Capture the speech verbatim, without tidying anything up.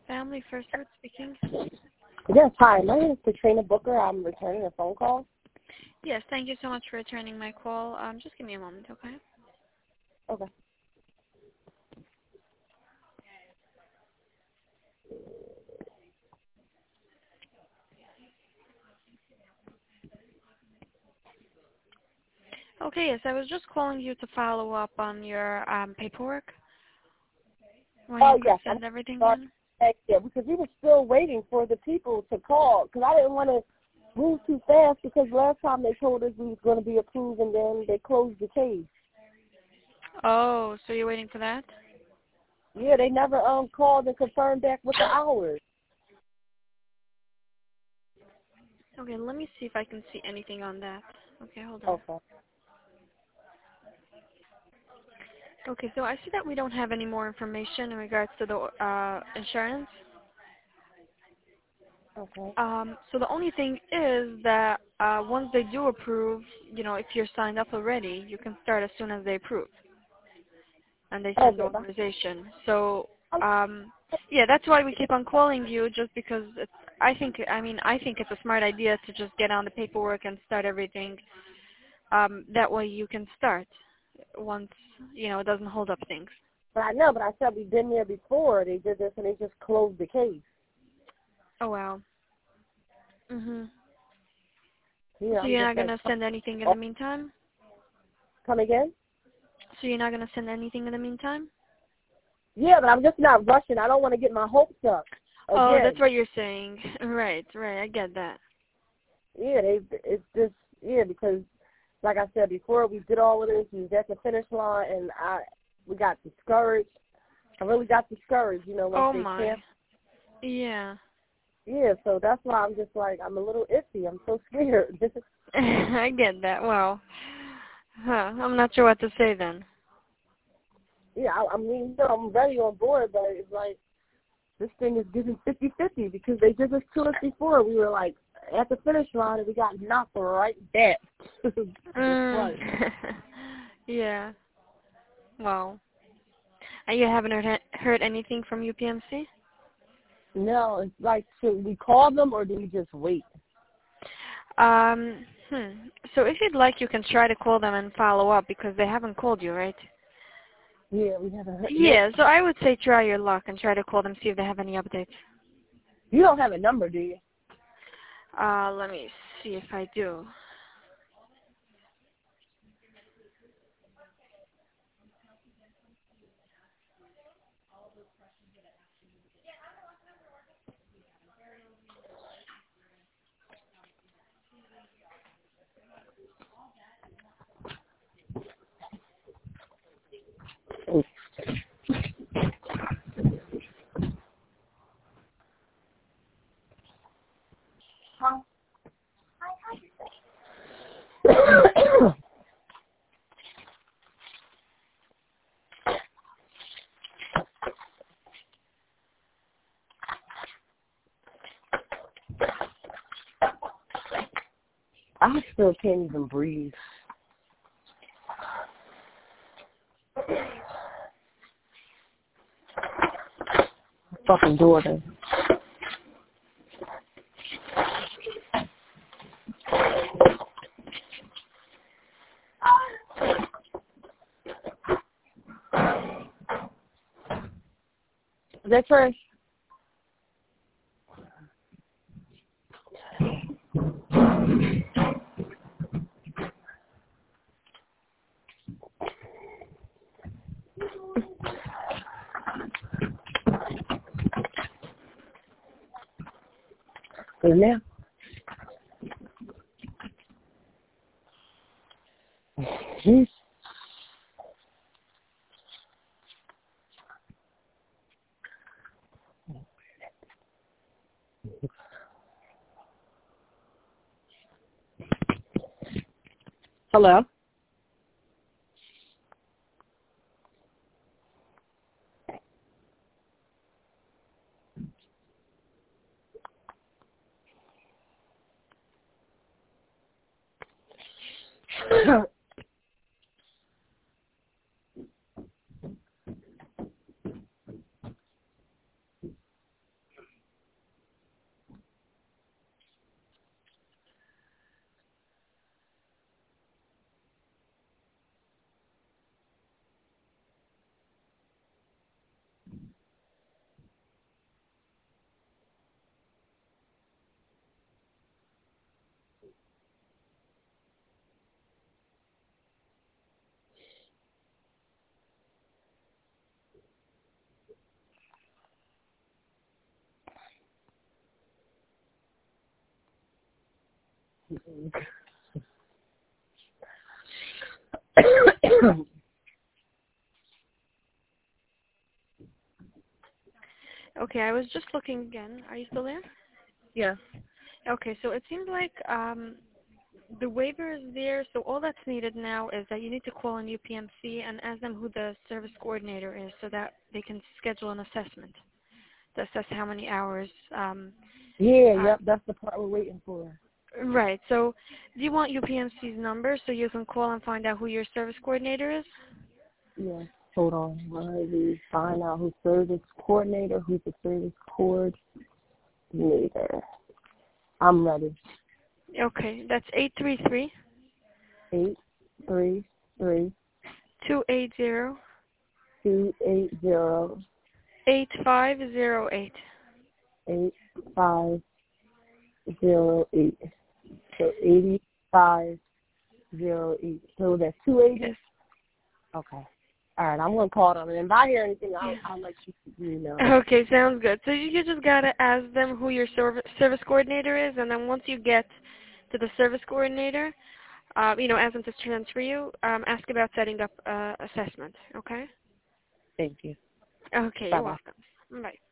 Family First Root speaking. Yes, hi. My name is Katrina Booker. I'm returning a phone call. Yes, thank you so much for returning my call. Um, just give me a moment, okay? Okay. Okay, yes, I was just calling you to follow up on your um, paperwork. When Oh, you could yes. I'm send everything sorry. in. Yeah, because we were still waiting for the people to call because I didn't want to move too fast because last time they told us we was going to be approved and then they closed the case. Oh, so you're waiting for that? Yeah, they never um called and confirmed back with the hours. Okay, let me see if I can see anything on that. Okay, hold on. Okay. Okay, so I see that we don't have any more information in regards to the uh, insurance. Okay. Um, so the only thing is that uh, once they do approve, you know, if you're signed up already, you can start as soon as they approve and they send Okay. authorization. So, Bye. um, yeah, that's why we keep on calling you, just because it's, I think, I mean, I think it's a smart idea to just get on the paperwork and start everything. Um, that way you can start once, you know, it doesn't hold up things. But I know, but I said we've been there before. They did this and they just closed the case. Oh, wow. Mhm. Yeah, So I'm you're just not like, going to send anything in oh, the meantime? come again? So you're not going to send anything in the meantime? Yeah, but I'm just not rushing. I don't want to get my hopes up Oh, that's again. what you're saying. Right, right. I get that. Yeah, they, it's just, yeah, because like I said before, we did all of this. We was at the finish line, and I we got discouraged. I really got discouraged, you know, once Oh they my. canceled. Yeah. Yeah, so that's why I'm just like, I'm a little iffy. I'm so scared. I get that. Well, huh. I'm not sure what to say then. yeah, I, I mean, you know, I'm ready on board, but it's like, this thing is getting fifty-fifty because they did this to us before. We were like at the finish line, and we got knocked right back. Mm. Right. Yeah. Well. And you haven't heard, heard anything from U P M C? No, it's like, should we call them or do we just wait? Um, hmm. So if you'd like, you can try to call them and follow up because they haven't called you, right? Yeah, we haven't heard. Nope. Yeah, so I would say try your luck and try to call them, see if they have any updates. You don't have a number, do you? Uh, let me see if I do. Huh? I still can't even breathe. Fucking daughter. Is that trash? Good now. Jeez. Hello? Okay, I was just looking again. Are you still there? Yeah. Okay, so it seems like um, the waiver is there, so all that's needed now is that you need to call in U P M C and ask them who the service coordinator is so that they can schedule an assessment to assess how many hours. Um, Yeah, uh, yep, that's the part we're waiting for. right, so do you want U P M C's number so you can call and find out who your service coordinator is? Yeah. Hold on. Let me find out who's service coordinator, who's the service coordinator. I'm ready. Okay, that's eight three three, Eight three three two eight zero, two eight zero eight five zero eight. eight five zero eight. So eighty five zero eight. So that's two eighty? Yes. Okay. All right, I'm gonna call them, and if I hear anything, I'll, Yeah. I'll let you, you know. Okay, sounds good. So you just gotta ask them who your service service coordinator is, and then once you get to the service coordinator, uh, you know, ask them to transfer you. Um, ask about setting up uh, assessment. Okay. Thank you. Okay, Bye you're bye. welcome. Bye.